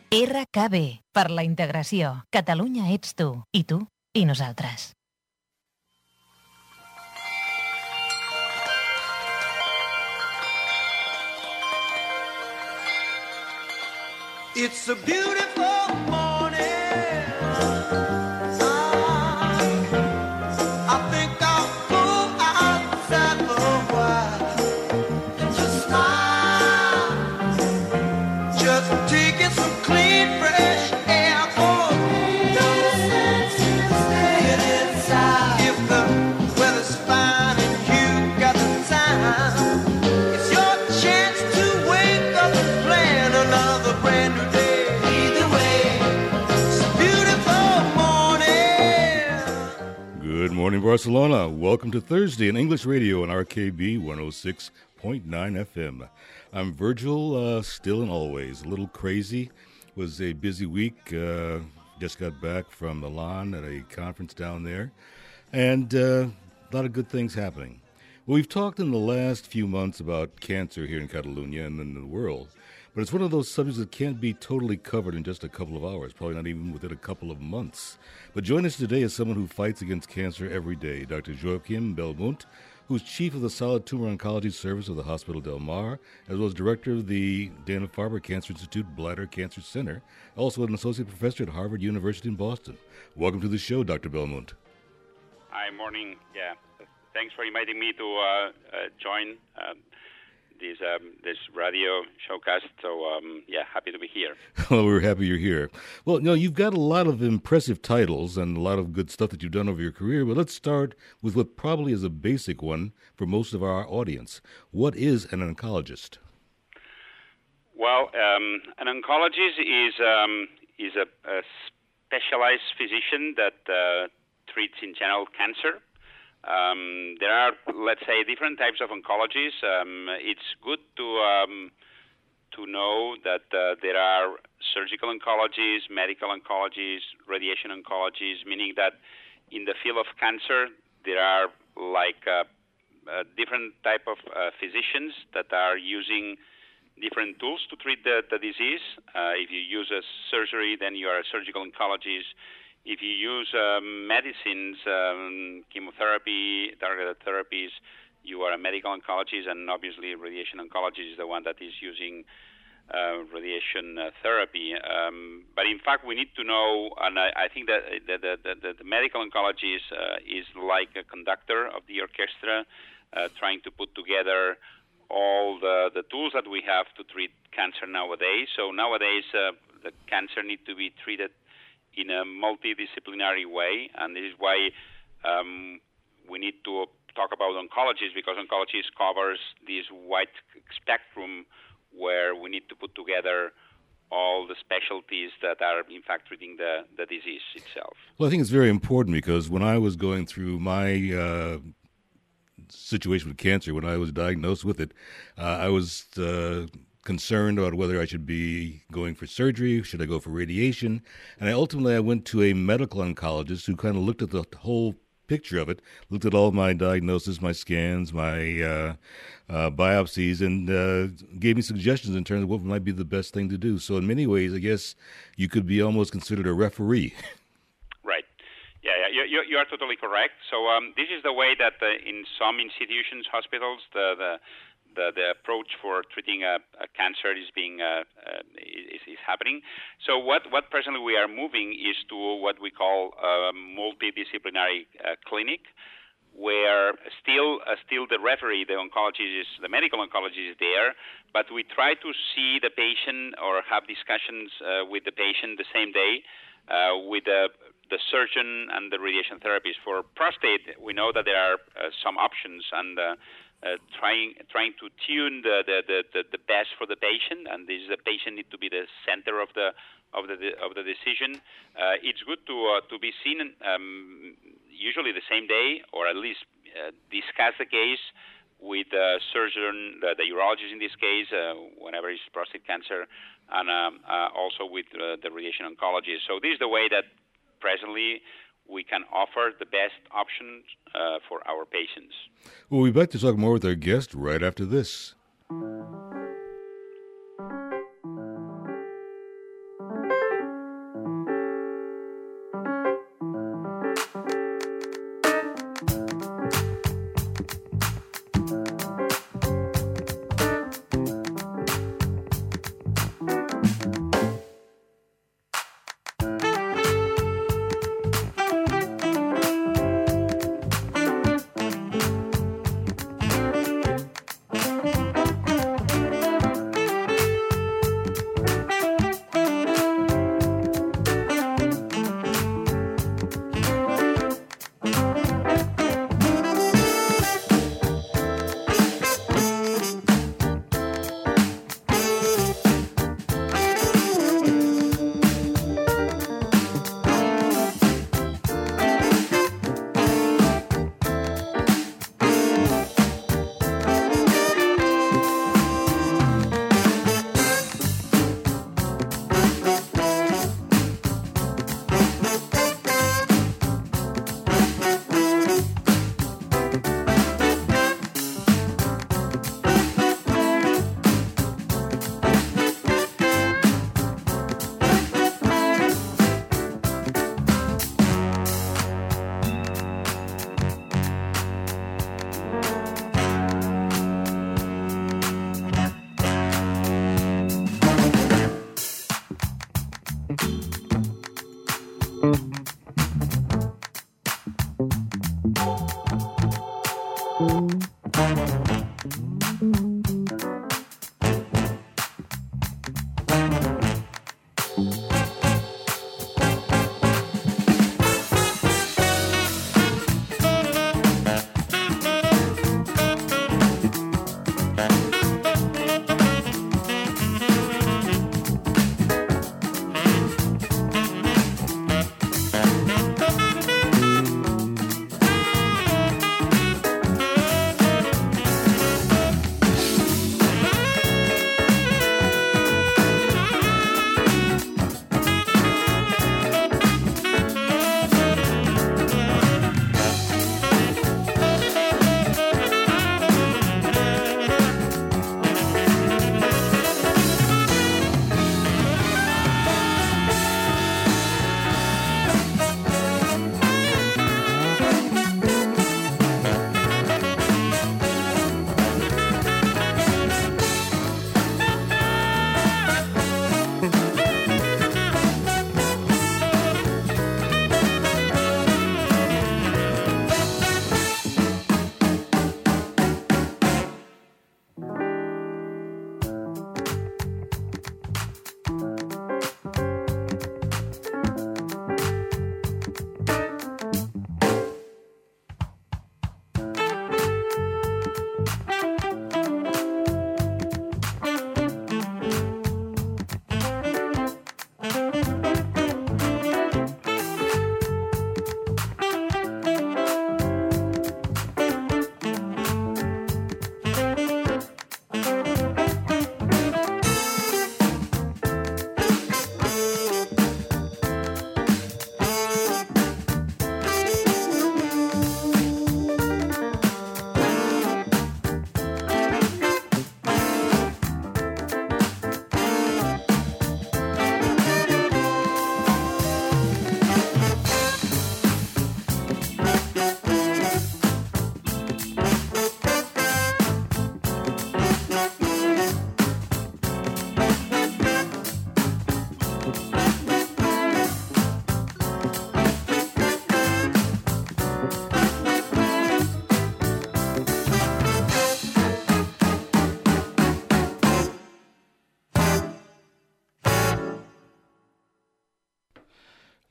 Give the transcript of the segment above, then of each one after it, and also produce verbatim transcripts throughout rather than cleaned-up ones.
R K B, per la integració. Catalunya ets tu, i tu, i nosaltres. It's a beautiful morning. I think I'll go outside for a while and just smile, just taking some clean, fresh air. Oh, no sense in staying inside. If the weather's fine and you got the time, it's your chance to wake up and plan another brand new day. Either way, it's a beautiful morning. Good morning, Barcelona. Welcome to Thursday in English Radio on R K B one oh six point nine F M. I'm Virgil, uh, still and always. A little crazy. Was a busy week. Uh, just got back from Milan at a conference down there. And uh, a lot of good things happening. Well, we've talked in the last few months about cancer here in Catalonia and in the world. But it's one of those subjects that can't be totally covered in just a couple of hours, probably not even within a couple of months. But join us today is someone who fights against cancer every day, Doctor Joaquim Belmunt, who's chief of the Solid Tumor Oncology Service of the Hospital Del Mar, as well as director of the Dana-Farber Cancer Institute Bladder Cancer Center, also an associate professor at Harvard University in Boston. Welcome to the show, Doctor Belmunt. Hi, morning. Yeah, thanks for inviting me to uh, uh, join um, this um, this radio showcast. So, um, yeah, happy to be here. Well, we're happy you're here. Well, you know, you've got a lot of impressive titles and a lot of good stuff that you've done over your career, but let's start with what probably is a basic one for most of our audience. What is an oncologist? Well, um, an oncologist is um, is a, a specialized physician that uh, treats in general cancer. Um, there are, let's say, different types of oncologies. Um, it's good to um, to know that uh, there are surgical oncologies, medical oncologies, radiation oncologies, meaning that in the field of cancer, there are like uh, uh, different type of uh, physicians that are using different tools to treat the, the disease. Uh, if you use a surgery, then you are a surgical oncologist. If you use um, medicines, um, chemotherapy, targeted therapies, you are a medical oncologist, and obviously radiation oncologist is the one that is using uh, radiation uh, therapy. Um, but in fact, we need to know, and I, I think that the, the, the, the medical oncologist uh, is like a conductor of the orchestra, uh, trying to put together all the, the tools that we have to treat cancer nowadays. So nowadays, uh, the cancer needs to be treated in a multidisciplinary way, and this is why um, we need to talk about oncologists, because oncologists covers this wide spectrum where we need to put together all the specialties that are, in fact, treating the, the disease itself. Well, I think it's very important because when I was going through my uh, situation with cancer, when I was diagnosed with it, uh, I was uh, concerned about whether I should be going for surgery, should I go for radiation, and I ultimately I went to a medical oncologist who kind of looked at the whole picture of it, looked at all my diagnosis, my scans, my uh, uh, biopsies, and uh, gave me suggestions in terms of what might be the best thing to do. So in many ways, I guess you could be almost considered a referee. Right. Yeah, yeah, you, you are totally correct. So um, this is the way that uh, in some institutions, hospitals, the, the The, the approach for treating a, a cancer is being uh, uh, is, is happening. So what, what presently we are moving is to what we call a multidisciplinary uh, clinic, where still uh, still the referee, the oncologist, is, the medical oncologist is there, but we try to see the patient or have discussions uh, with the patient the same day uh, with the the surgeon and the radiation therapist. For prostate, we know that there are uh, some options, and uh, uh, trying trying to tune the, the, the, the best for the patient, and this the patient need to be the center of the of the of the decision. Uh, it's good to uh, to be seen um, usually the same day, or at least uh, discuss the case with the surgeon, the, the urologist in this case, uh, whenever it's prostate cancer, and um, uh, also with uh, the radiation oncologist. So this is the way that presently we can offer the best options uh, for our patients. Well, we'll be back to talk more with our guest right after this.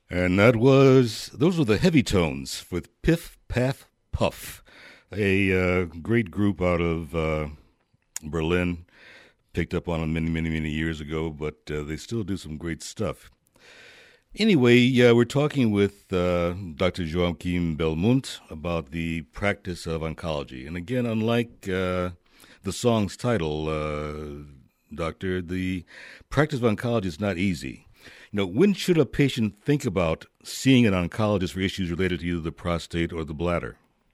And that was, those were the Heavy Tones with Piff, Paff, Puff, a uh, great group out of uh, Berlin. Picked up on them many, many, many years ago, but uh, they still do some great stuff. Anyway, uh, we're talking with uh, Doctor Joachim Belmunt about the practice of oncology. And again, unlike uh, the song's title, uh, Doctor, the practice of oncology is not easy. You know, when should a patient think about seeing an oncologist for issues related to either the prostate or the bladder?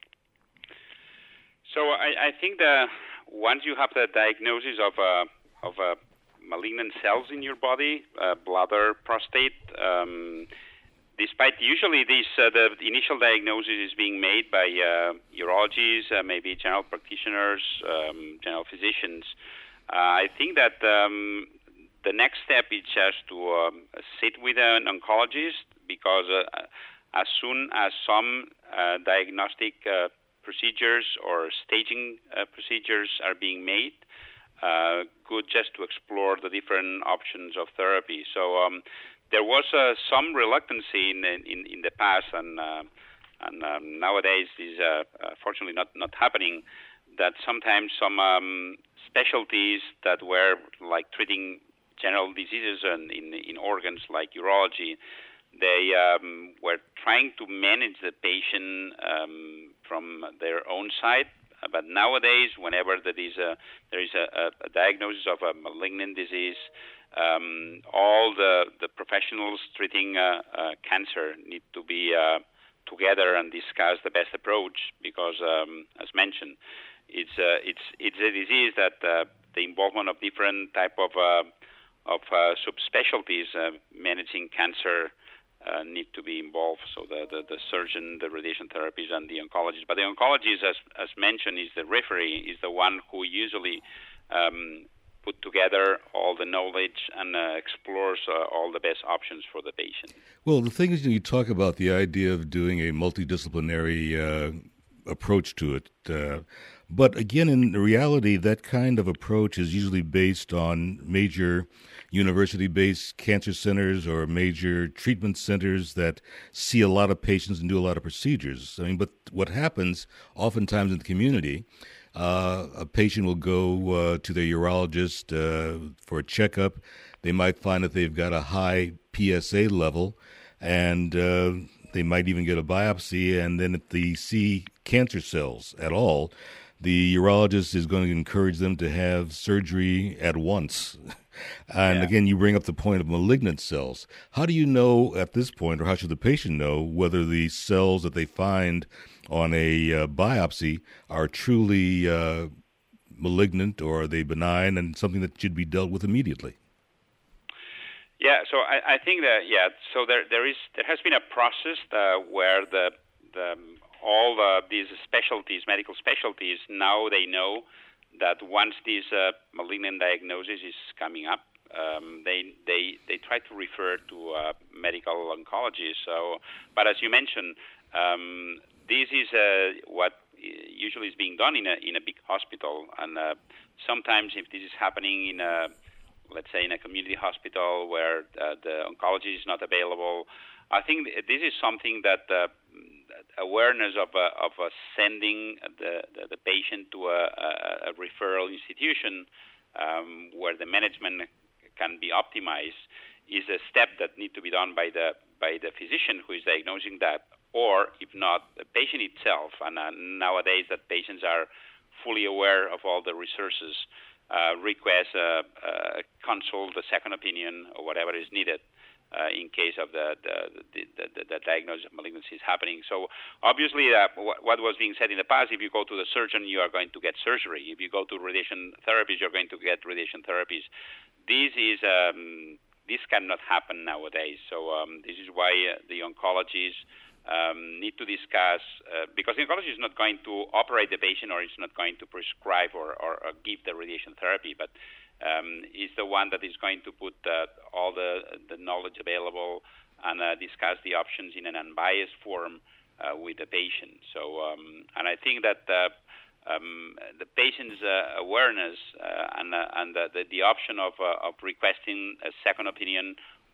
So I, I think that once you have the diagnosis of a, of a malignant cells in your body, uh, bladder, prostate, um, despite usually this, uh, the initial diagnosis is being made by uh, urologists, uh, maybe general practitioners, um, general physicians. Uh, I think that um, the next step is just to um, sit with an oncologist, because uh, as soon as some uh, diagnostic uh, procedures or staging uh, procedures are being made, uh, good just to explore the different options of therapy. So um, there was uh, some reluctance in, in in the past, and uh, and um, nowadays is uh, uh, fortunately not not happening. That sometimes some um, specialties that were like treating general diseases and in, in organs like urology, they um, were trying to manage the patient um, from their own side. But nowadays, whenever there is a, there is a, a diagnosis of a malignant disease, um, all the, the professionals treating uh, uh, cancer need to be uh, together and discuss the best approach, because, um, as mentioned, it's uh, it's it's a disease that uh, the involvement of different type of uh, of uh, subspecialties uh, managing cancer uh, need to be involved. So the, the, the surgeon, the radiation therapist, and the oncologist. But the oncologist, as as mentioned, is the referee, is the one who usually um, put together all the knowledge and uh, explores uh, all the best options for the patient. Well, the thing is, you talk about the idea of doing a multidisciplinary uh, approach to it. Uh, but again, in reality, that kind of approach is usually based on major university-based cancer centers or major treatment centers that see a lot of patients and do a lot of procedures. I mean, but what happens oftentimes in the community, uh, a patient will go uh, to their urologist uh, for a checkup. They might find that they've got a high P S A level, and uh, they might even get a biopsy, and then if they see cancer cells at all, the urologist is going to encourage them to have surgery at once. And yeah. Again, you bring up the point of malignant cells. How do you know at this point, or how should the patient know, whether the cells that they find on a uh, biopsy are truly uh, malignant, or are they benign and something that should be dealt with immediately? Yeah, so I, I think that yeah, so there there is there has been a process uh, where the the all uh, these specialties, medical specialties, now they know that once this uh, malignant diagnosis is coming up, um, they they they try to refer to uh, medical oncologists. So, but as you mentioned, um, this is uh, what usually is being done in a in a big hospital, and uh, sometimes if this is happening in a, let's say, in a community hospital where uh, the oncologist is not available, I think this is something that uh, awareness of uh, of uh, sending the, the the patient to a, a, a referral institution um, where the management can be optimized is a step that needs to be done by the by the physician who is diagnosing that, or if not, the patient itself. And uh, nowadays, that patients are fully aware of all the resources. Uh, request a, a consult, a second opinion, or whatever is needed uh, in case of the the, the, the, the diagnosis of malignancy is happening. So obviously, uh, what, what was being said in the past, if you go to the surgeon, you are going to get surgery. If you go to radiation therapies, you're going to get radiation therapies. This is um, this cannot happen nowadays. So um, this is why uh, the oncologists Um, need to discuss, uh, because the oncologist is not going to operate the patient or is not going to prescribe or, or, or give the radiation therapy, but um, is the one that is going to put uh, all the, the knowledge available and uh, discuss the options in an unbiased form uh, with the patient. So, um, and I think that uh, um, the patient's uh, awareness uh, and, uh, and the, the, the option of, uh, of requesting a second opinion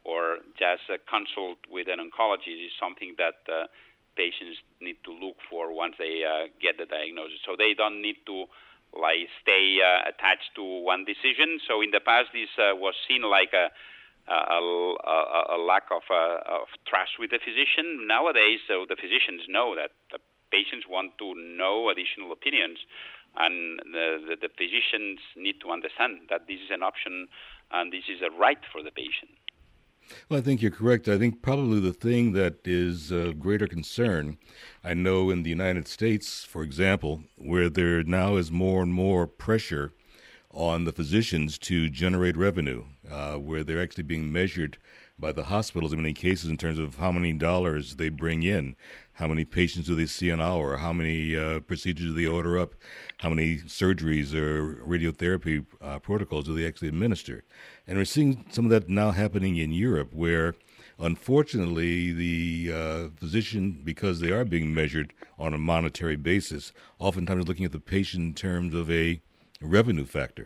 or just a consult with an oncologist is something that uh, patients need to look for once they uh, get the diagnosis. So they don't need to like stay uh, attached to one decision. So in the past, this uh, was seen like a a, a, a lack of, uh, of trust with the physician. Nowadays, so the physicians know that the patients want to know additional opinions, and the, the, the physicians need to understand that this is an option and this is a right for the patient. Well, I think you're correct. I think probably the thing that is of greater concern, I know in the United States, for example, where there now is more and more pressure on the physicians to generate revenue, uh, where they're actually being measured by the hospitals in many cases in terms of how many dollars they bring in, how many patients do they see an hour, how many uh, procedures do they order up, how many surgeries or radiotherapy uh, protocols do they actually administer. And we're seeing some of that now happening in Europe, where unfortunately the uh, physician, because they are being measured on a monetary basis, oftentimes looking at the patient in terms of a revenue factor.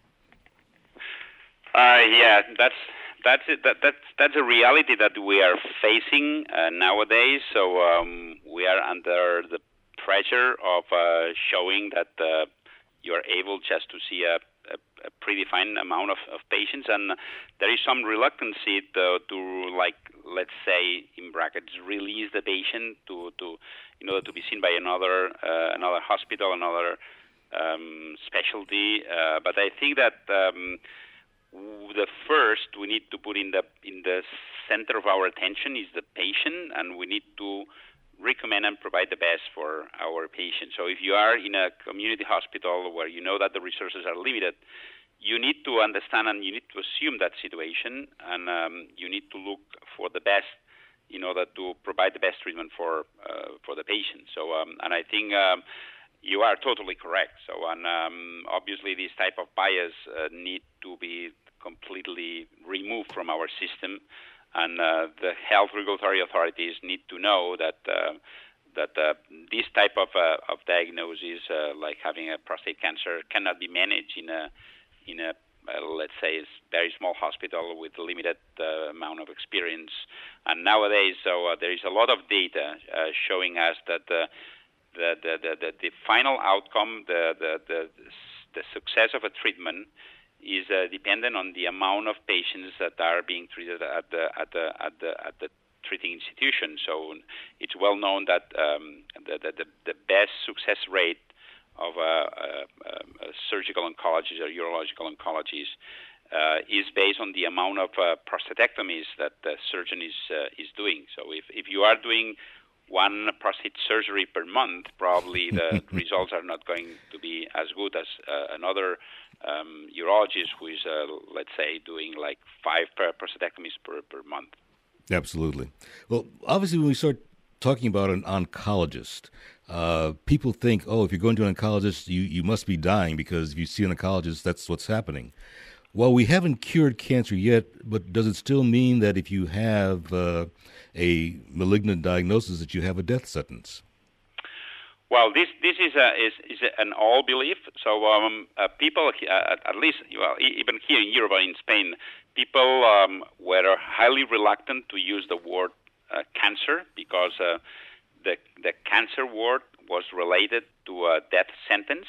Uh, yeah, that's that's it. That, that's that's a reality that we are facing uh, nowadays. So um, we are under the pressure of uh, showing that uh, you are able just to see a, a, a predefined amount of, of patients, and there is some reluctancy to, to like let's say in brackets release the patient to to in order to be seen by another uh, another hospital, another Um, specialty, uh, but I think that um, the first we need to put in the in the center of our attention is the patient, and we need to recommend and provide the best for our patients. So if you are in a community hospital where you know that the resources are limited, you need to understand and you need to assume that situation, and um, you need to look for the best in order to provide the best treatment for uh, for the patient. So um, and I think. Um, You are totally correct. So, and um, obviously, this type of bias uh, need to be completely removed from our system, and uh, the health regulatory authorities need to know that uh, that uh, this type of uh, of diagnosis, uh, like having a prostate cancer, cannot be managed in a in a uh, let's say a very small hospital with limited uh, amount of experience. And nowadays, so uh, there is a lot of data uh, showing us that. Uh, The, the, the, the, the final outcome, the, the, the, the success of a treatment is uh, dependent on the amount of patients that are being treated at the, at the, at the, at the treating institution. So it's well known that um, the, the, the best success rate of a, a, a surgical oncologist or urological oncologist uh, is based on the amount of uh, prostatectomies that the surgeon is, uh, is doing. So if, if you are doing one prostate surgery per month, probably the results are not going to be as good as uh, another um, urologist who is, uh, let's say, doing like five prostatectomies per, per month. Absolutely. Well, obviously, when we start talking about an oncologist, uh, people think, oh, if you're going to an oncologist, you, you must be dying, because if you see an oncologist, that's what's happening. Well, we haven't cured cancer yet, but does it still mean that if you have uh, a malignant diagnosis that you have a death sentence? Well, this this is a, is, is an old belief. So um, uh, people, uh, at least well, even here in Europe or in Spain, people um, were highly reluctant to use the word uh, cancer, because uh, the the cancer word was related to a death sentence.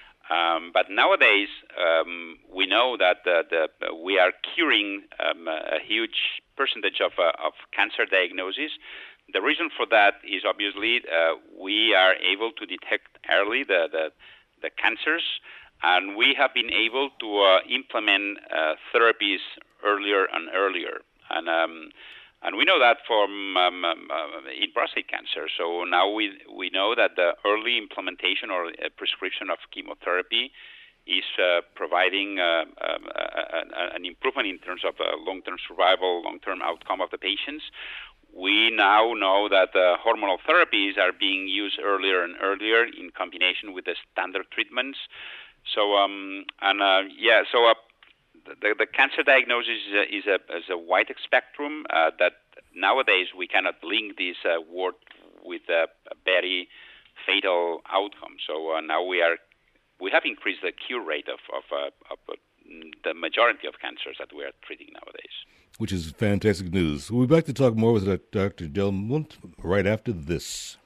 Um, but nowadays, um, we know that the, the, we are curing um, a huge percentage of, uh, of cancer diagnoses. The reason for that is obviously uh, we are able to detect early the, the, the cancers, and we have been able to uh, implement uh, therapies earlier and earlier. And um, And we know that from um, um, uh, in prostate cancer. So now we we know that the early implementation or uh, prescription of chemotherapy is uh, providing uh, um, uh, an improvement in terms of uh, long-term survival, long-term outcome of the patients. We now know that uh, hormonal therapies are being used earlier and earlier in combination with the standard treatments. So um, and uh, yeah, so. Uh, The, the cancer diagnosis is a, is a, is a wide spectrum uh, that nowadays we cannot link this uh, word with a, a very fatal outcome. So uh, now we are we have increased the cure rate of, of, uh, of uh, the majority of cancers that we are treating nowadays. which is fantastic news. We'll be back to talk more with Doctor Del Munt right after this.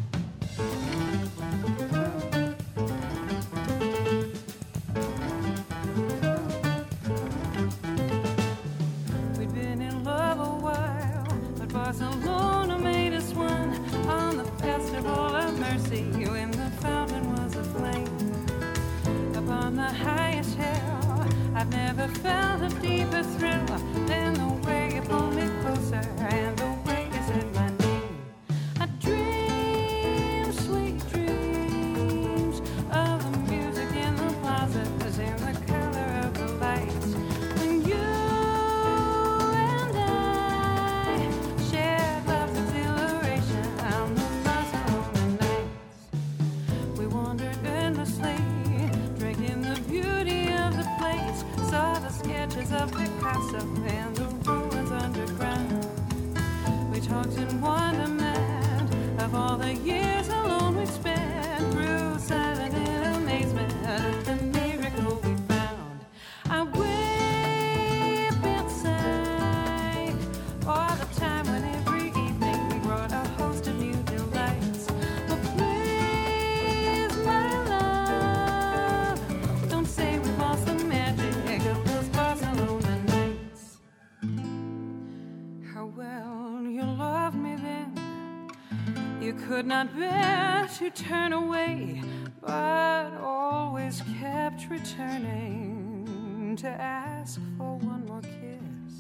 We'd been in love a while, but Barcelona made us one on the Festival of Mercy when the fountain was aflame. Upon the highest hill, I've never felt a deeper thrill than the way you pulled me closer and the way you said my name. I dream sweet dreams of the music in the plazas and the color of the lights. When you and I shared love's exhilaration on the Barcelona nights. We wandered endlessly, drinking the beauty of the place, saw the sketches of Picasso and the ruins underground. We talked in wonderment of all the years alone we'd spent, grew silent in amazement at the miracle we found. I weep inside for the time when every evening we brought a host of new delights. But please, my love, don't say we've lost the magic of those Barcelona nights. How well you loved me then. You could not bear to turn away, but always kept returning to ask for one more kiss.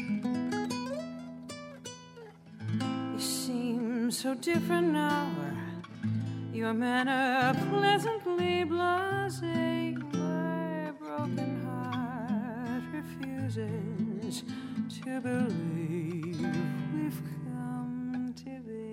You seem so different now, your manner pleasantly blasé. My broken heart refuses to believe we've come to this.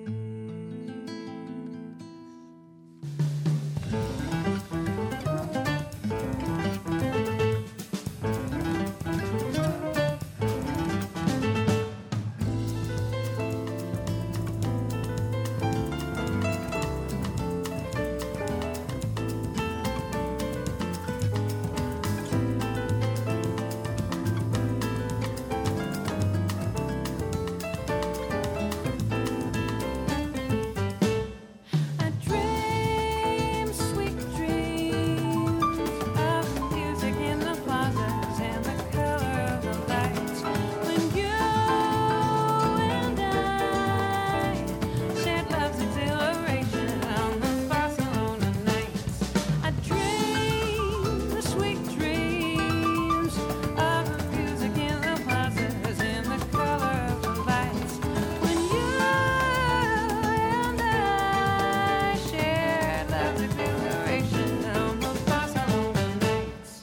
I dream sweet dreams of the music in the plazas and the color of the lights. When you and I shared love's exhilaration on the Barcelona nights. I dream the sweet dreams of the music in the plazas and the color of the lights. When you and I shared love's exhilaration on the Barcelona nights.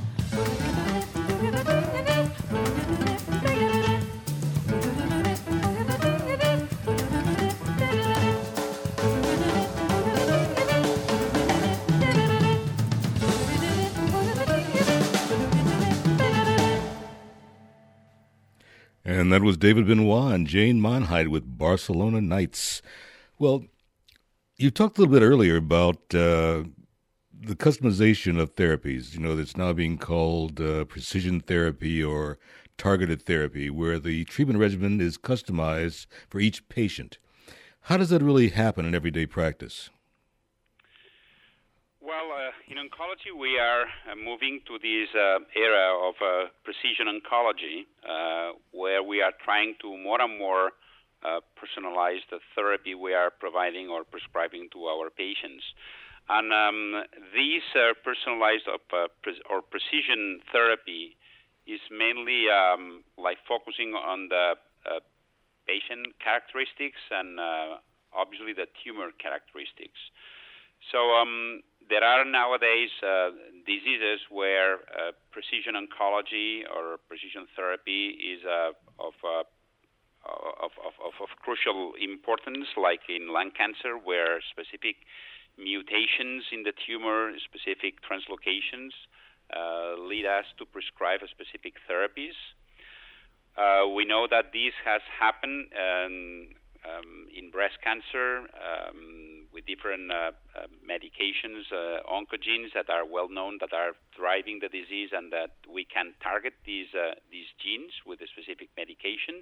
And that was David Benoit and Jane Monheit with Barcelona Nights. Well, you talked a little bit earlier about uh, the customization of therapies. You know, that's now being called uh, precision therapy or targeted therapy, where the treatment regimen is customized for each patient. How does that really happen in everyday practice? Well, uh, in oncology, we are uh, moving to this uh, era of uh, precision oncology, uh, where we are trying to more and more uh, personalize the therapy we are providing or prescribing to our patients. And um, this uh, personalized or, uh, pre- or precision therapy is mainly um, like focusing on the uh, patient characteristics and uh, obviously the tumor characteristics. So um, there are nowadays uh, diseases where uh, precision oncology or precision therapy is uh, of, uh, of, of, of, of crucial importance, like in lung cancer, where specific mutations in the tumor, specific translocations, uh, lead us to prescribe specific therapies. Uh, we know that this has happened um, um, in breast cancer um, with with different uh, uh, medications, uh, oncogenes that are well known, that are driving the disease, and that we can target these uh, these genes with the specific medications.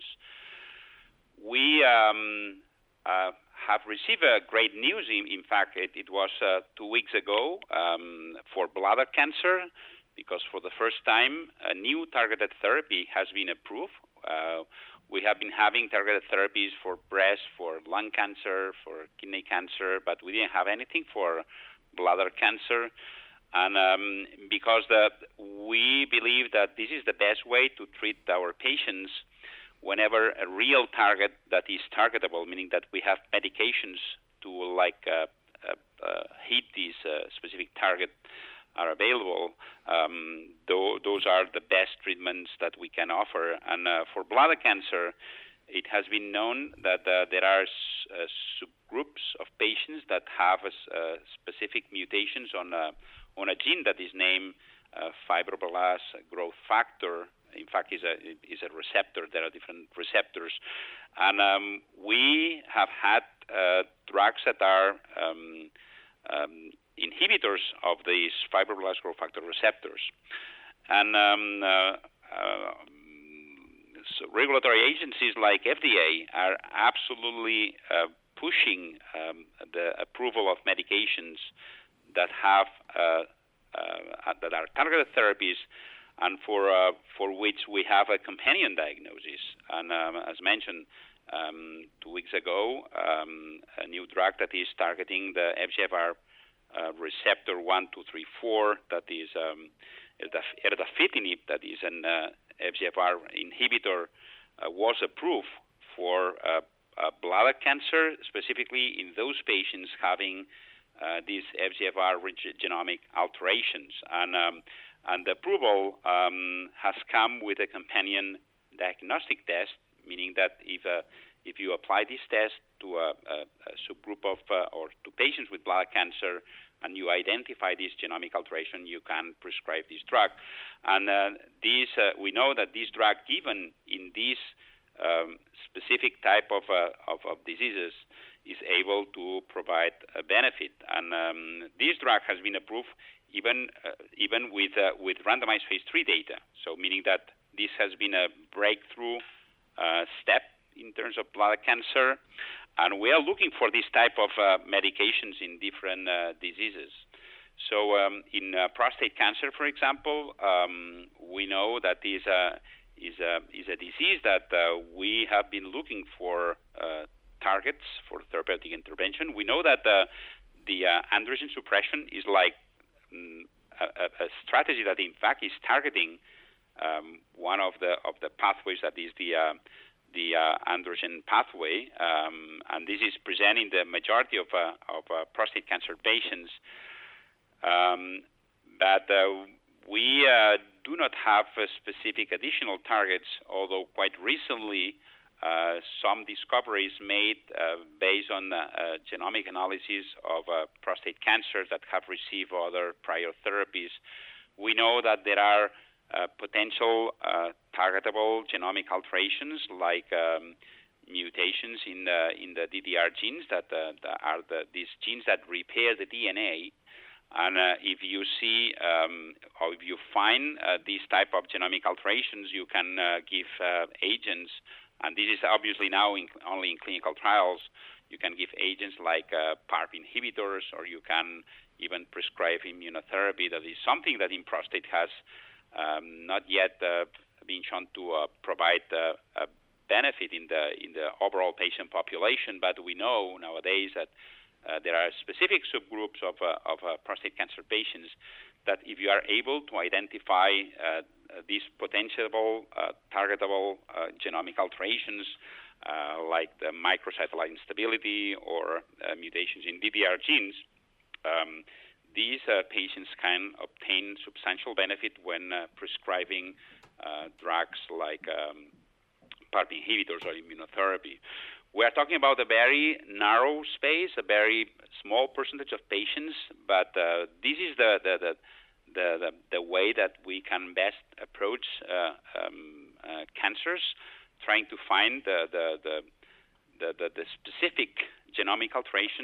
We um, uh, have received uh, great news. In, in fact, it, it was uh, two weeks ago um, for bladder cancer, because for the first time, a new targeted therapy has been approved. Uh, we have been having targeted therapies for breast, for lung cancer, for kidney cancer, but we didn't have anything for bladder cancer. And um, because the, we believe that this is the best way to treat our patients whenever a real target that is targetable, meaning that we have medications to like uh, uh, uh, hit this uh, specific target, are available. Um, th- those are the best treatments that we can offer. And uh, for bladder cancer, it has been known that uh, there are s- uh, subgroups of patients that have a, uh, specific mutations on a, on a gene that is named uh, fibroblast growth factor. In fact, is a is a receptor. There are different receptors, and um, we have had uh, drugs that are um, um, inhibitors of these fibroblast growth factor receptors, and um, uh, uh, so regulatory agencies like F D A are absolutely uh, pushing um, the approval of medications that have uh, uh, that are targeted therapies, and for uh, for which we have a companion diagnosis. And um, as mentioned um, two weeks ago, um, a new drug that is targeting the F G F R uh, receptor one, two, three, four, that is um, erdafitinib, that is an uh, F G F R inhibitor, uh, was approved for uh, uh, bladder cancer, specifically in those patients having uh, these F G F R genomic alterations. And um, And the approval um, has come with a companion diagnostic test, meaning that if uh, if you apply this test to a, a, a subgroup of uh, or to patients with bladder cancer, and you identify this genomic alteration, you can prescribe this drug. And uh, these uh, we know that this drug, given in this um, specific type of, uh, of of diseases, is able to provide a benefit. And um, this drug has been approved even uh, even with uh, with randomized phase three data. So meaning that this has been a breakthrough uh, step in terms of bladder cancer, and we are looking for this type of uh, medications in different uh, diseases. So um, in uh, prostate cancer, for example, um, we know that is a is a is a disease that uh, we have been looking for uh, targets for therapeutic intervention. We know that uh, the uh, androgen suppression is like A, a strategy that, in fact, is targeting um, one of the of the pathways that is the uh, the uh, androgen pathway, um, and this is present in the majority of uh, of uh, prostate cancer patients. Um, but uh, we uh, do not have uh, specific additional targets, although quite recently Uh, some discoveries made uh, based on uh, uh, genomic analysis of uh, prostate cancer that have received other prior therapies. We know that there are uh, potential uh, targetable genomic alterations like um, mutations in the in the D D R genes that, uh, that are the, these genes that repair the D N A. And uh, if you see um, or if you find uh, these type of genomic alterations, you can uh, give uh, agents. And this is obviously now in, only in clinical trials. You can give agents like uh, PARP inhibitors, or you can even prescribe immunotherapy. That is something that in prostate has um, not yet uh, been shown to uh, provide uh, a benefit in the in the overall patient population. But we know nowadays that uh, there are specific subgroups of uh, of uh, prostate cancer patients that if you are able to identify uh, these potential uh, targetable uh, genomic alterations uh, like the microsatellite instability or uh, mutations in D D R genes, um, these uh, patients can obtain substantial benefit when uh, prescribing uh, drugs like um, PARP inhibitors or immunotherapy. We are talking about a very narrow space, a very small percentage of patients, but uh, this is the the, the The, the, the way that we can best approach uh, um, uh, cancers, trying to find the the, the, the, the, the specific genomic alteration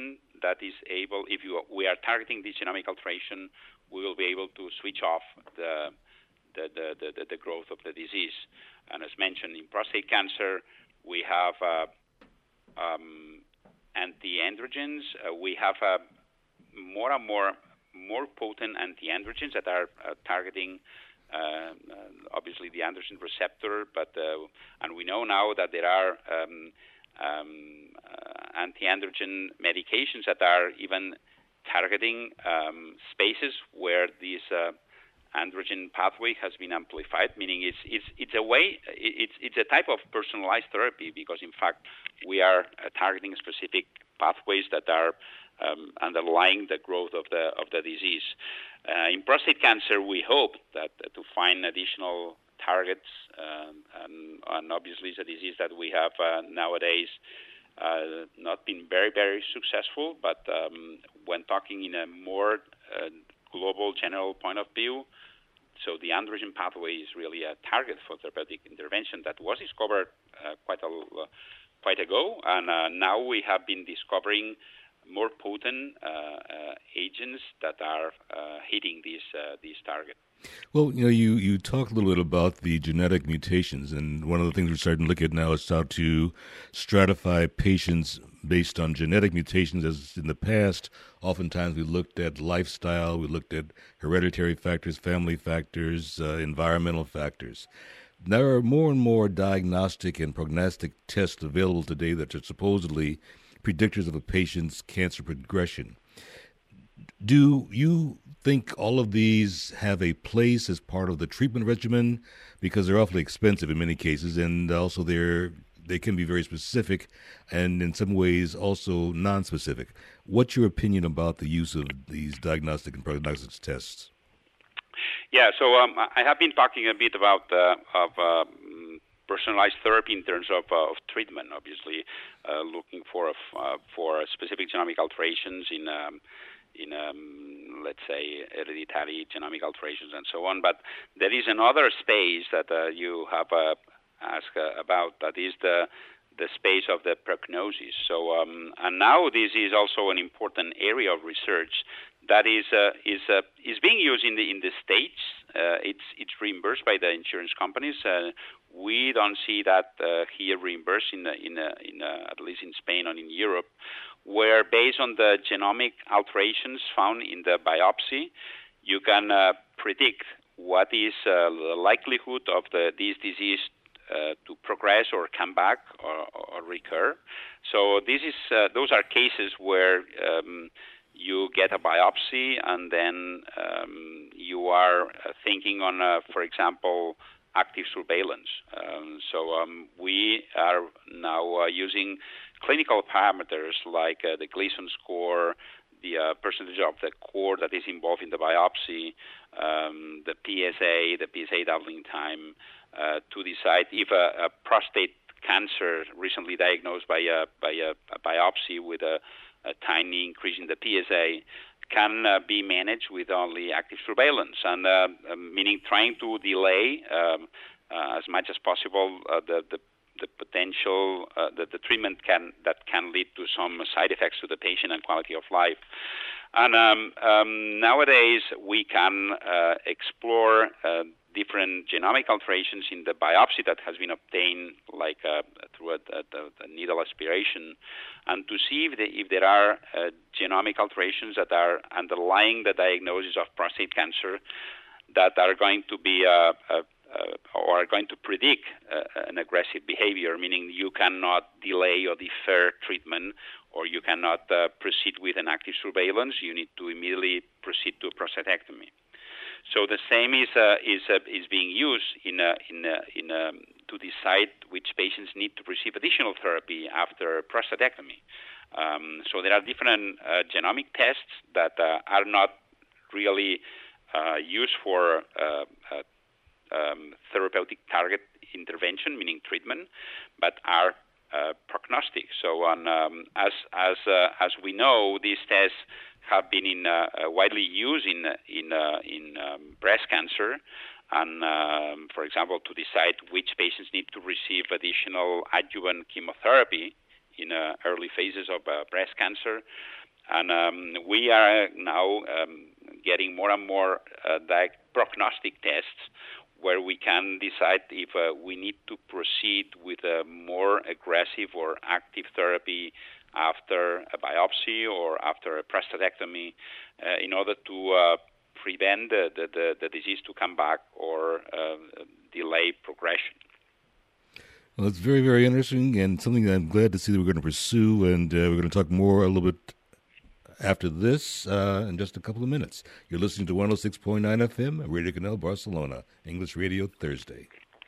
that is able, if you, we are targeting this genomic alteration, we will be able to switch off the the, the, the, the growth of the disease. And as mentioned, in prostate cancer, we have uh, um, anti-androgens. Uh, we have uh, more and more more potent anti-androgens that are uh, targeting uh, uh, obviously the androgen receptor, but uh, and we know now that there are um, um, uh, anti-androgen medications that are even targeting um, spaces where these uh, androgen pathway has been amplified, meaning it's it's it's a way it's it's a type of personalized therapy, because in fact we are uh, targeting specific pathways that are um, underlying the growth of the of the disease. Uh, in prostate cancer, we hope that uh, to find additional targets, um, and, and obviously it's a disease that we have uh, nowadays uh, not been very very successful. But um, when talking in a more uh, global general point of view, so the androgen pathway is really a target for therapeutic intervention that was discovered uh, quite a uh, quite ago, and uh, now we have been discovering more potent uh, uh, agents that are uh, hitting this uh, this target. Well, you know, you, you talked a little bit about the genetic mutations, and one of the things we're starting to look at now is how to stratify patients based on genetic mutations. As in the past, oftentimes we looked at lifestyle, we looked at hereditary factors, family factors, uh, environmental factors. There are more and more diagnostic and prognostic tests available today that are supposedly predictors of a patient's cancer progression. Do you think all of these have a place as part of the treatment regimen? Because they're awfully expensive in many cases, and also they're they can be very specific and in some ways also non-specific. What's your opinion about the use of these diagnostic and prognostic tests? Yeah, so um, I have been talking a bit about uh, of uh, personalized therapy in terms of, uh, of treatment, obviously, uh, looking for uh, for specific genomic alterations in um, in, um, let's say, hereditary genomic alterations and so on. But there is another space that uh, you have uh, asked uh, about, that is the the space of the prognosis. So, um, and now this is also an important area of research that is uh, is uh, is being used in the in the States. Uh, it's it's reimbursed by the insurance companies. Uh, we don't see that uh, here reimbursed in the, in the, in the, at least in Spain and in Europe, where based on the genomic alterations found in the biopsy, you can uh, predict what is uh, the likelihood of the this disease Uh, to progress or come back or, or recur. So this is uh, those are cases where um, you get a biopsy and then um, you are uh, thinking on, uh, for example, active surveillance. Um, so um, we are now uh, using clinical parameters like uh, the Gleason score, the uh, percentage of the core that is involved in the biopsy, um, the P S A, the P S A doubling time, Uh, to decide if a, a prostate cancer recently diagnosed by a, by a, a biopsy with a, a tiny increase in the P S A can uh, be managed with only active surveillance, and uh, meaning trying to delay um, uh, as much as possible uh, the, the the potential uh, that the treatment can that can lead to some side effects to the patient and quality of life. And um, um, nowadays we can uh, explore uh, different genomic alterations in the biopsy that has been obtained, like uh, through a, a, a needle aspiration, and to see if, they, if there are uh, genomic alterations that are underlying the diagnosis of prostate cancer that are going to be uh, uh, uh, or are going to predict uh, an aggressive behavior, meaning you cannot delay or defer treatment, or you cannot uh, proceed with an active surveillance. You need to immediately proceed to a prostatectomy. So the same is uh, is uh, is being used in uh, in uh, in um, to decide which patients need to receive additional therapy after prostatectomy. Um, so there are different uh, genomic tests that uh, are not really uh, used for uh, uh, um, therapeutic target intervention, meaning treatment, but are uh, prognostic. So on um, as as uh, as we know, these tests have been in, uh, uh, widely used in in uh, in um, breast cancer, and um, for example, to decide which patients need to receive additional adjuvant chemotherapy in uh, early phases of uh, breast cancer, and um, we are now um, getting more and more uh, di- prognostic tests where we can decide if uh, we need to proceed with a more aggressive or active therapy after a biopsy or after a prostatectomy uh, in order to uh, prevent the, the, the, the disease to come back or uh, delay progression. Well, it's very, very interesting and something that I'm glad to see that we're going to pursue, and uh, we're going to talk more a little bit after this uh, in just a couple of minutes. You're listening to one oh six point nine F M, Radio Canal Barcelona, English Radio Thursday.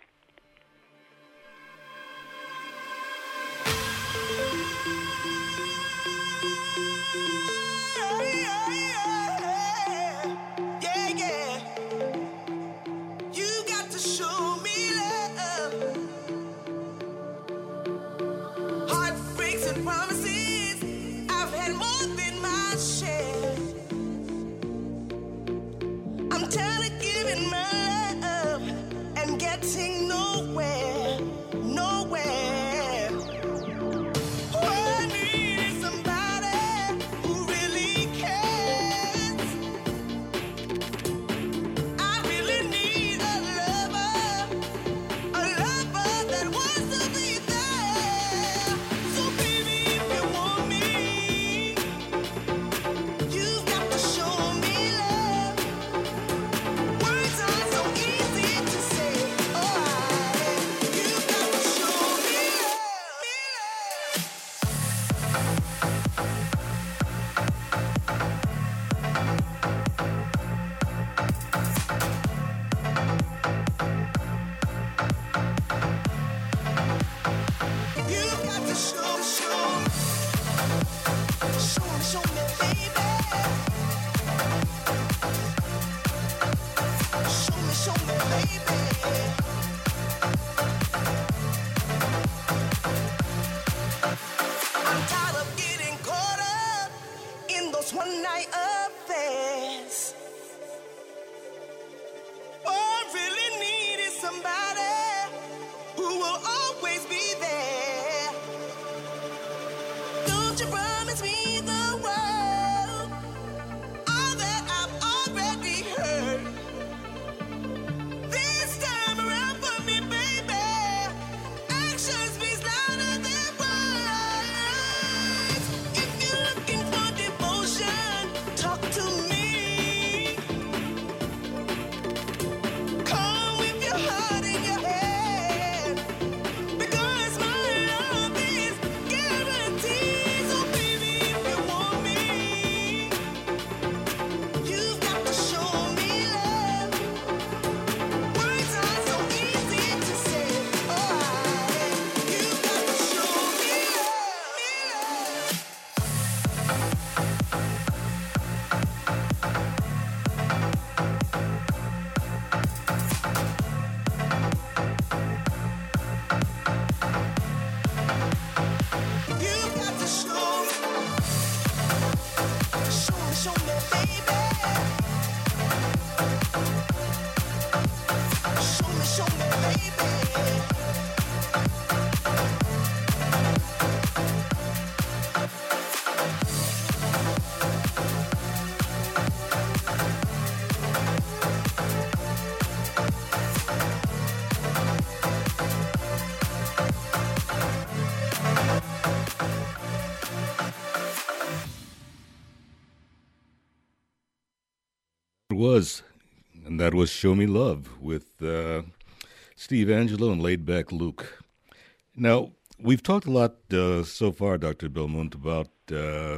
Was, and that was Show Me Love with uh, Steve Angelo and Laid Back Luke. Now, we've talked a lot uh, so far, Doctor Belmont, about uh,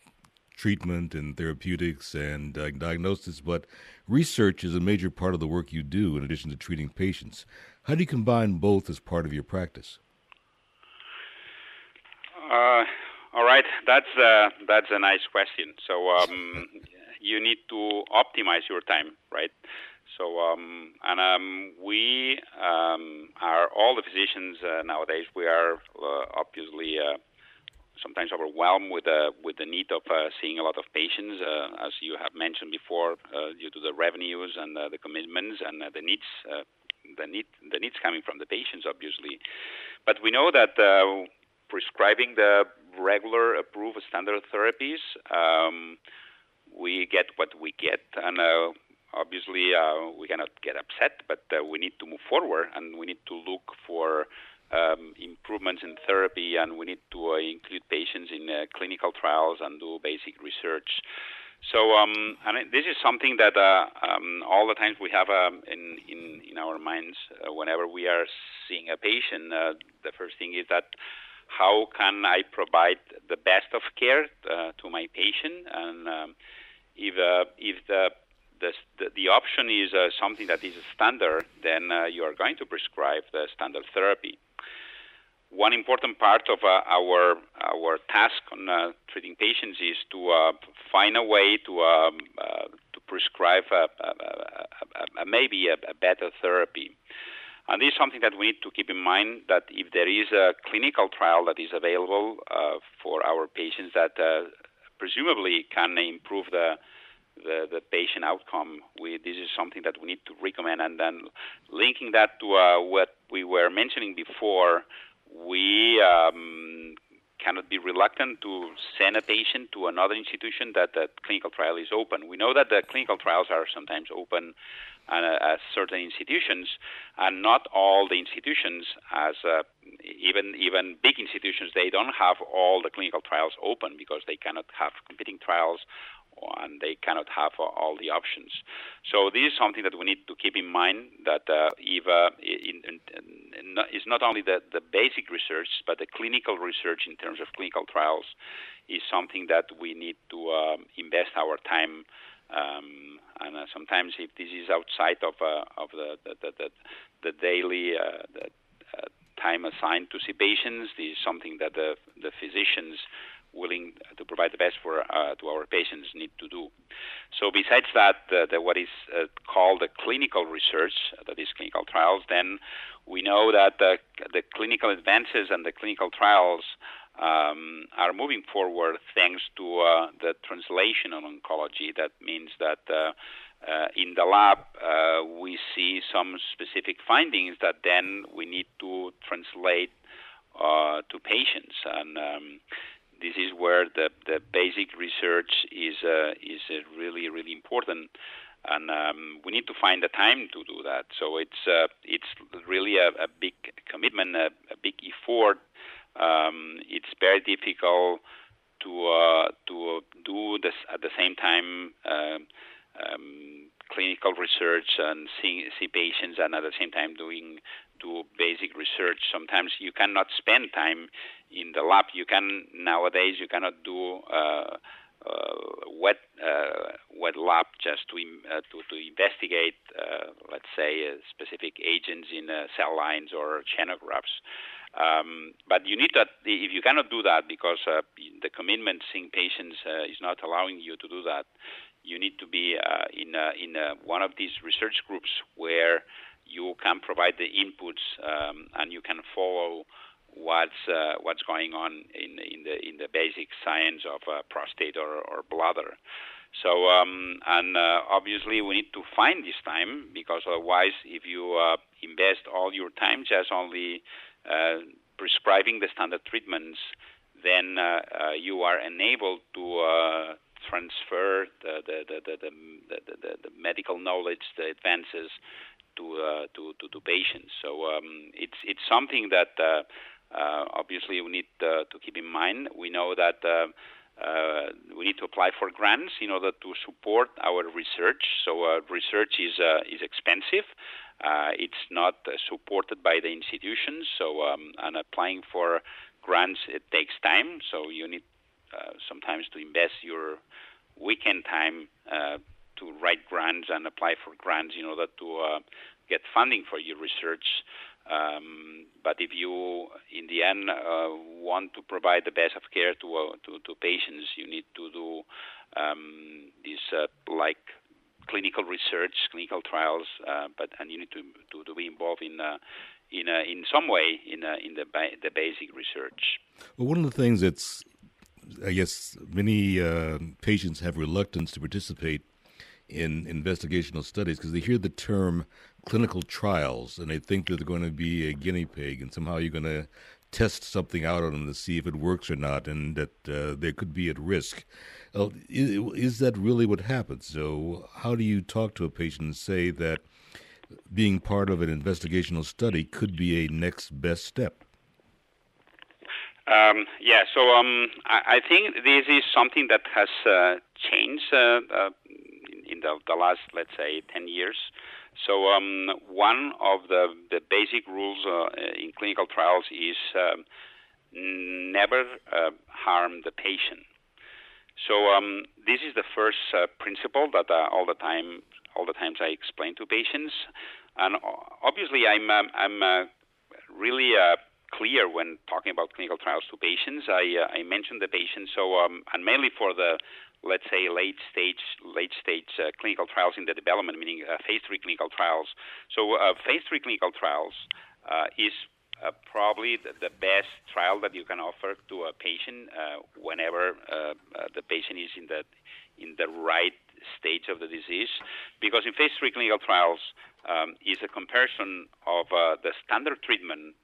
treatment and therapeutics and uh, diagnosis, but research is a major part of the work you do in addition to treating patients. How do you combine both as part of your practice? Uh, all right, that's, uh, that's a nice question. So, um, you need to optimize your time, right? So, um, and um, we um, are, all the physicians uh, nowadays, we are uh, obviously uh, sometimes overwhelmed with, uh, with the need of uh, seeing a lot of patients, uh, as you have mentioned before, uh, due to the revenues and uh, the commitments and uh, the needs, uh, the, need, the needs coming from the patients, obviously. But we know that uh, prescribing the regular approved standard therapies, um, we get what we get, and uh, obviously uh, we cannot get upset, but uh, we need to move forward, and we need to look for um, improvements in therapy, and we need to uh, include patients in uh, clinical trials and do basic research. So, um, and this is something that uh, um, all the times we have um, in, in in our minds uh, whenever we are seeing a patient. Uh, the first thing is that how can I provide the best of care uh, to my patient, and um, if uh, if the the the option is uh, something that is standard, then uh, you are going to prescribe the standard therapy. One important part of uh, our our task on uh, treating patients is to uh, find a way to um, uh, to prescribe a, a, a, a, maybe a, a better therapy. And this is something that we need to keep in mind, that if there is a clinical trial that is available uh, for our patients that uh, presumably can improve the the, the patient outcome, we, this is something that we need to recommend. And then linking that to uh, what we were mentioning before, we um, cannot be reluctant to send a patient to another institution that the clinical trial is open. We know that the clinical trials are sometimes open at, at certain institutions, and not all the institutions, as uh, even even big institutions, they don't have all the clinical trials open because they cannot have competing trials, and they cannot have uh, all the options. So this is something that we need to keep in mind, that uh, if, uh, in, in, in, it's not only the, the basic research, but the clinical research in terms of clinical trials is something that we need to um, invest our time. Um, and uh, sometimes if this is outside of uh, of the, the, the, the, the daily uh, the, uh, time assigned to see patients, this is something that the, the physicians willing to provide the best for uh, to our patients need to do. So besides that, uh, the, what is uh, called the clinical research, uh, that is clinical trials, then we know that the, the clinical advances and the clinical trials um, are moving forward thanks to uh, the translation on oncology. That means that uh, uh, in the lab uh, we see some specific findings that then we need to translate uh, to patients, and um, this is where the, the basic research is uh, is uh, really really important, and um, we need to find the time to do that. So it's uh, it's really a, a big commitment, a, a big effort. Um, it's very difficult to uh, to do this at the same time. Uh, um, clinical research and see, see patients, and at the same time doing do basic research. Sometimes you cannot spend time in the lab. You can nowadays you cannot do uh, uh, wet uh, wet lab just to uh, to, to investigate, uh, let's say, uh, specific agents in uh, cell lines or xenografts. Um, but you need that. If you cannot do that because uh, the commitment seeing patients uh, is not allowing you to do that, you need to be uh, in uh, in uh, one of these research groups where you can provide the inputs um, and you can follow what's uh, what's going on in in the in the basic science of uh, prostate or, or bladder. So um, and uh, obviously we need to find this time, because otherwise, if you uh, invest all your time just only uh, prescribing the standard treatments, then uh, uh, you are unable to uh, transfer the the the the, the, the, the medical knowledge, the advances to uh, to, to to patients. So um, it's it's something that uh, uh, obviously we need uh, to keep in mind. We know that uh, uh, we need to apply for grants in order to support our research. So uh, research is uh, is expensive. Uh, it's not uh, supported by the institutions. So um, and applying for grants, it takes time. So you need uh, sometimes to invest your weekend time uh, to write grants and apply for grants in order to uh, get funding for your research. Um, but if you, in the end, uh, want to provide the best of care to uh, to, to patients, you need to do um, this uh, like clinical research, clinical trials, uh, but and you need to to, to be involved in uh, in uh, in some way in uh, in the ba- the basic research. Well, one of the things that's, I guess, many uh, patients have reluctance to participate in investigational studies because they hear the term clinical trials and they think that they're going to be a guinea pig and somehow you're going to test something out on them to see if it works or not, and that uh, they could be at risk. Uh, is, is that really what happens? So how do you talk to a patient and say that being part of an investigational study could be a next best step? Um, yeah, so um, I, I think this is something that has uh, changed uh, uh, in the, the last, let's say, ten years. So um, one of the, the basic rules uh, in clinical trials is um, never uh, harm the patient. So um, this is the first uh, principle that uh, all the time, all the times I explain to patients, and obviously I'm um, I'm uh, really uh, clear when talking about clinical trials to patients. I uh, I mention the patient, so um, and mainly for the, let's say, late stage late stage uh, clinical trials in the development, meaning uh, phase three clinical trials. So uh, phase three clinical trials uh, is Uh, probably the, the best trial that you can offer to a patient uh, whenever uh, uh, the patient is in the in the right stage of the disease, because in phase three clinical trials um, is a comparison of uh, the standard treatment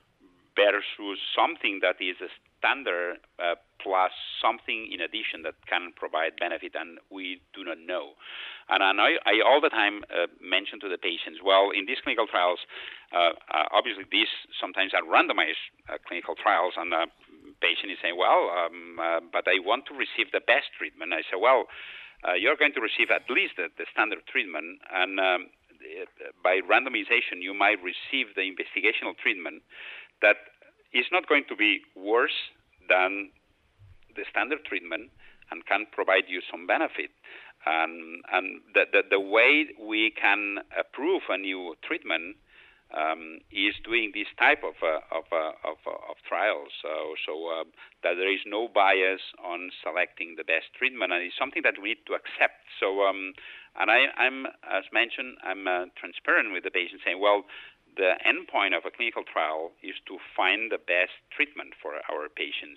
versus something that is a standard uh, plus something in addition that can provide benefit, and we do not know. And I, I all the time uh, mention to the patients, well, in these clinical trials, uh, uh, obviously these sometimes are randomized uh, clinical trials, and the patient is saying, well, um, uh, but I want to receive the best treatment. I say, well, uh, you're going to receive at least the, the standard treatment, and um, by randomization, you might receive the investigational treatment that is not going to be worse than the standard treatment and can provide you some benefit. Um, and the, the, the way we can approve a new treatment um, is doing this type of uh, of, uh, of, uh, of trials, so, so uh, that there is no bias on selecting the best treatment, and it's something that we need to accept. So, um, and I, I'm, as mentioned, I'm uh, transparent with the patient, saying, well, the endpoint of a clinical trial is to find the best treatment for our patients.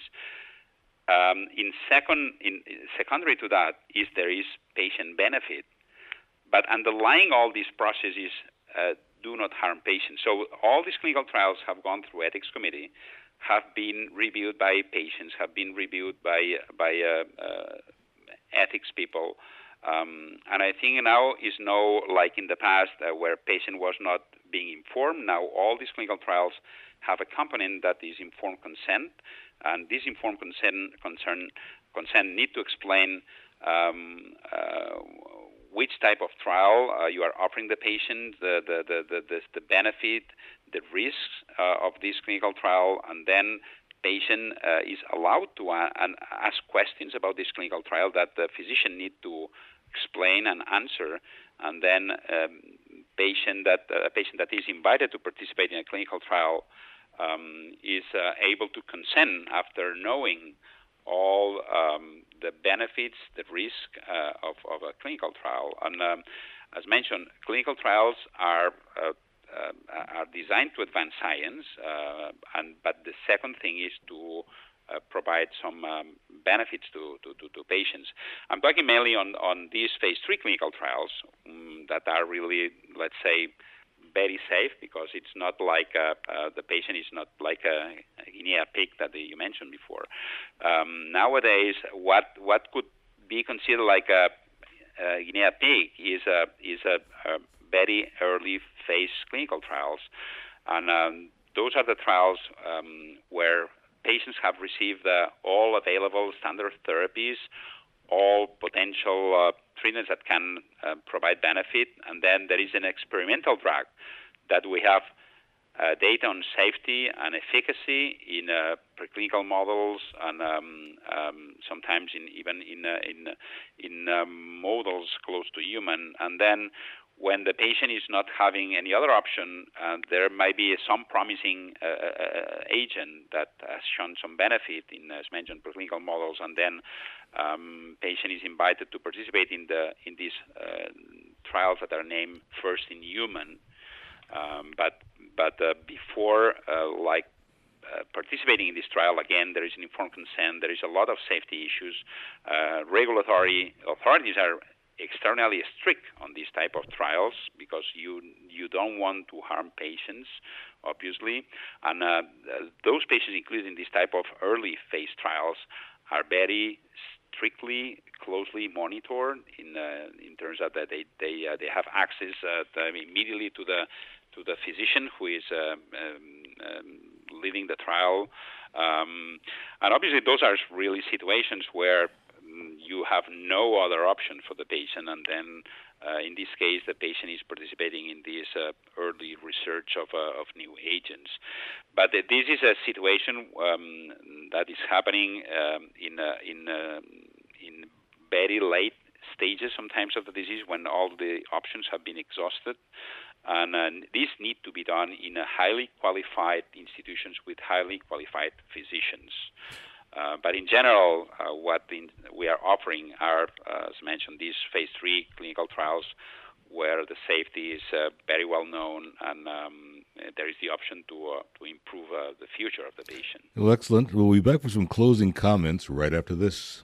Um, in second, in secondary to that is there is patient benefit, but underlying all these processes uh, do not harm patients. So all these clinical trials have gone through ethics committee, have been reviewed by patients, have been reviewed by by uh, uh, ethics people, um, and I think now is no like in the past uh, where patient was not being informed. Now all these clinical trials have a component that is informed consent. And this informed consent, concern, consent need to explain um, uh, which type of trial uh, you are offering the patient, the the the the, the, the benefit, the risks uh, of this clinical trial, and then patient uh, is allowed to uh, and ask questions about this clinical trial that the physician need to explain and answer, and then um, patient that uh, a patient that is invited to participate in a clinical trial Um, is uh, able to consent after knowing all um, the benefits, the risk uh, of, of a clinical trial. And um, as mentioned, clinical trials are uh, uh, are designed to advance science, uh, and but the second thing is to uh, provide some um, benefits to, to, to, to patients. I'm talking mainly on, on these phase three clinical trials um, that are really, let's say, very safe, because it's not like uh, uh, the patient is not like a, a guinea pig that you mentioned before. Um, nowadays, what what could be considered like a, a guinea pig is a is a, a very early phase clinical trials, and um, those are the trials um, where patients have received uh, all available standard therapies, all potential uh, treatments that can uh, provide benefit, and then there is an experimental drug that we have uh, data on safety and efficacy in uh, preclinical models, and um, um, sometimes in even in uh, in in um, models close to human. And then when the patient is not having any other option, uh, there might be some promising uh, uh, agent that has shown some benefit in, as mentioned, preclinical models, and then um, patient is invited to participate in the in these uh, trials that are named first in human. Um, but but uh, before uh, like uh, participating in this trial, again, there is an informed consent. There is a lot of safety issues. Uh, regulatory authorities are externally strict on these type of trials, because you you don't want to harm patients obviously. And uh, those patients included in this type of early phase trials are very strictly, closely monitored in uh, in terms of that they they uh, they have access uh, immediately to the to the physician who is uh, um, um, leading the trial, um, and obviously those are really situations where you have no other option for the patient, and then uh, in this case the patient is participating in this uh, early research of uh, of new agents. But uh, this is a situation um, that is happening um, in uh, in uh, in very late stages sometimes of the disease when all the options have been exhausted. And uh, this needs to be done in a highly qualified institutions with highly qualified physicians. Uh, but in general, uh, what in, we are offering are, uh, as mentioned, these phase three clinical trials where the safety is uh, very well known and um, there is the option to uh, to improve uh, the future of the patient. Well, excellent. We'll be back for some closing comments right after this.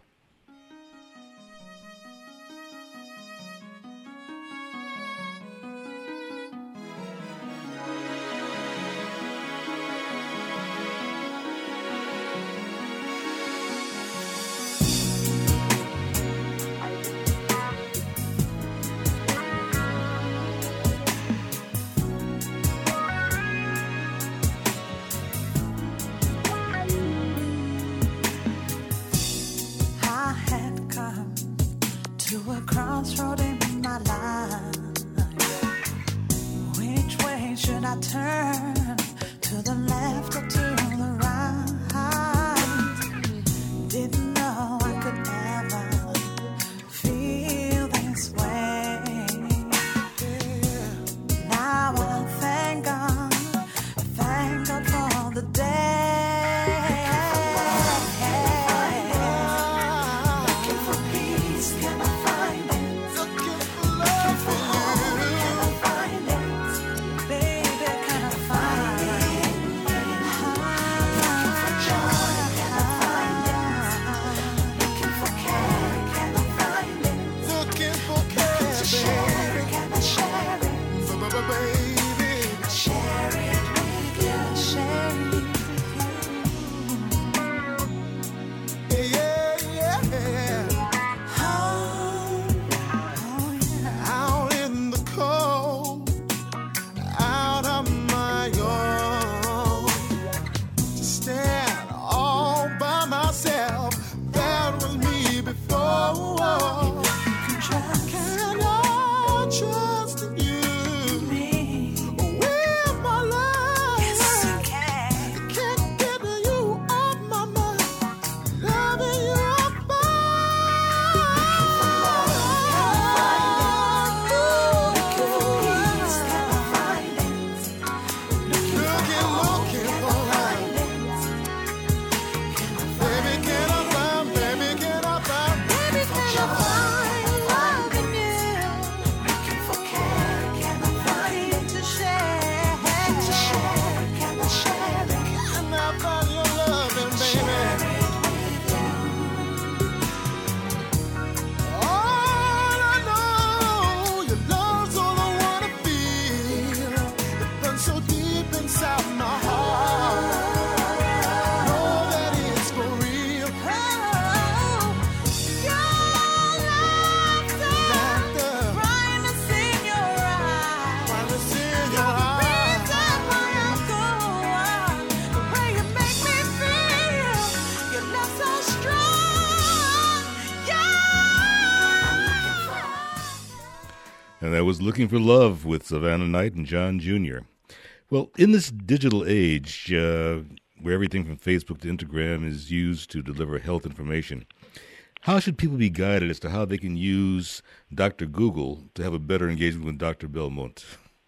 And that was Looking for Love with Savannah Knight and John Junior Well, in this digital age, uh, where everything from Facebook to Instagram is used to deliver health information, how should people be guided as to how they can use Doctor Google to have a better engagement with Doctor Belmont?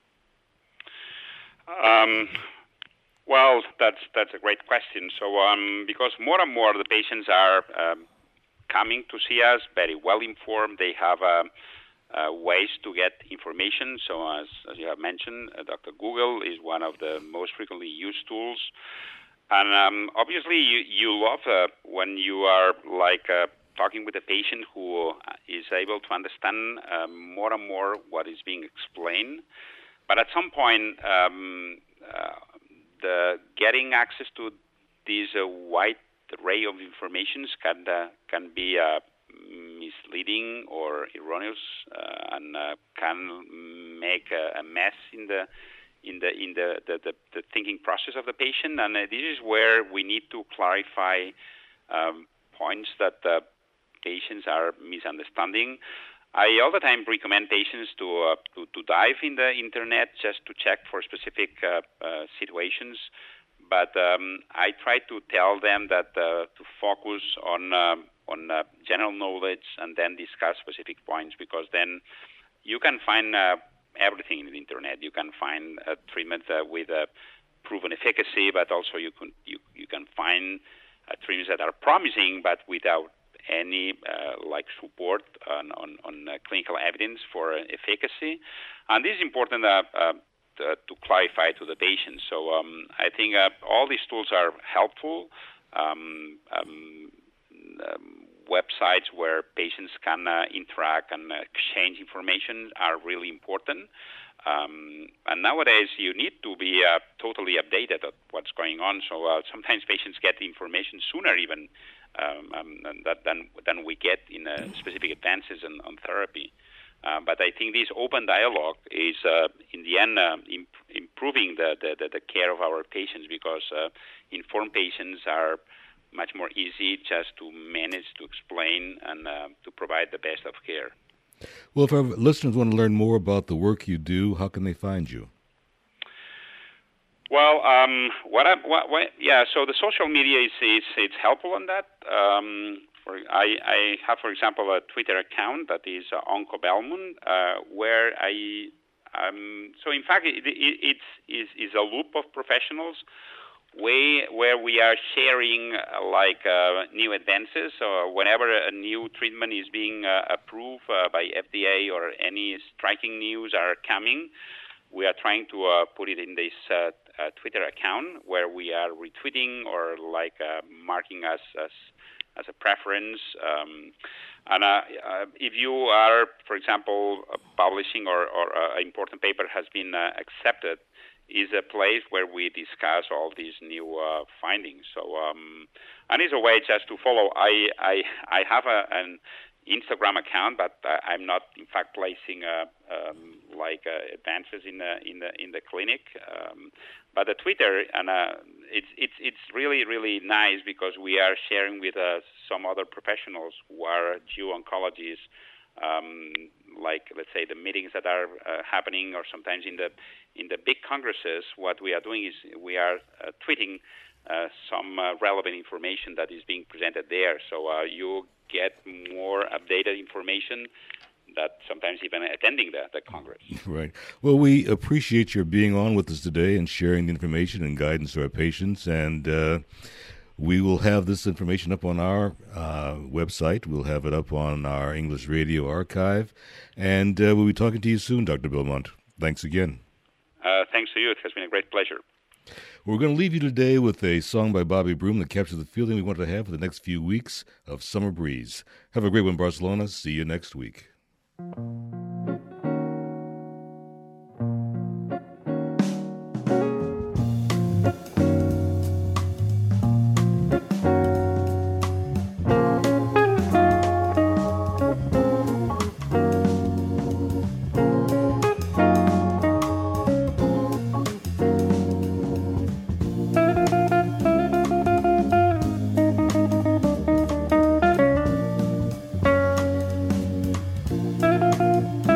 Um, well, that's that's a great question. So, um, because more and more the patients are um, coming to see us, very well informed, they have a uh, Uh, ways to get information. So as, as you have mentioned, uh, Doctor Google is one of the most frequently used tools. And um, obviously you, you love uh, when you are like uh, talking with a patient who is able to understand uh, more and more what is being explained. But at some point, um, uh, uh, getting access to this uh, wide array of information can uh, can be uh, misleading or erroneous, uh, and uh, can make a, a mess in the in the in the, the, the, the thinking process of the patient. And uh, this is where we need to clarify um, points that uh, patients are misunderstanding. I all the time recommend patients to, uh, to to dive in the internet just to check for specific uh, uh, situations, but um, I try to tell them that uh, to focus on uh, on uh, general knowledge and then discuss specific points, because then you can find uh, everything in the internet. You can find a treatment uh, with a proven efficacy, but also you can you you can find uh, treatments that are promising but without any uh, like support on, on, on uh, clinical evidence for uh, efficacy. And this is important uh, uh, to, to clarify to the patient. So um, I think uh, all these tools are helpful. Um, um, um, websites where patients can uh, interact and exchange information are really important. Um, and nowadays, you need to be uh, totally updated on what's going on. So uh, sometimes patients get information sooner even um, um, that, than than we get in uh, specific advances in, on therapy. Uh, but I think this open dialogue is, uh, in the end, uh, imp- improving the, the, the care of our patients, because uh, informed patients are much more easy just to manage, to explain, and uh, to provide the best of care. Well, if our listeners want to learn more about the work you do, how can they find you? Well, um, what, I, what, what, yeah. So the social media is, is it's helpful on that. Um, for, I, I have, for example, a Twitter account that is uh, OncoBelmont, uh, where I. Um, so in fact, it, it, it's is is a loop of professionals way where we are sharing uh, like uh, new advances. So whenever a new treatment is being uh, approved uh, by F D A or any striking news are coming, we are trying to uh, put it in this uh, uh, Twitter account where we are retweeting or like uh, marking us as as a preference. Um, and uh, uh, if you are, for example, uh, publishing or, or uh, an important paper has been uh, accepted, is a place where we discuss all these new uh, findings. So, um, and it's a way just to follow. I I, I have a, an Instagram account, but I'm not, in fact, placing uh, um, like uh, advances in the in the in the clinic. Um, but the Twitter, and uh, it's it's it's really really nice because we are sharing with uh, some other professionals who are G U oncologists. Um, like let's say the meetings that are uh, happening, or sometimes in the in the big congresses, what we are doing is we are uh, tweeting uh, some uh, relevant information that is being presented there. So uh, you get more updated information that sometimes even attending the, the Congress. Right. Well, we appreciate your being on with us today and sharing the information and guidance to our patients. And uh, we will have this information up on our uh, website. We'll have it up on our English Radio archive. And uh, we'll be talking to you soon, Doctor Belmont. Thanks again. Uh, thanks to you. It has been a great pleasure. We're going to leave you today with a song by Bobby Broom that captures the feeling we want to have for the next few weeks of Summer Breeze. Have a great one, Barcelona. See you next week. Thank you.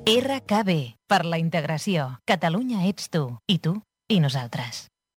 R K B, per la integració. Catalunya ets tu, i tu, i nosaltres.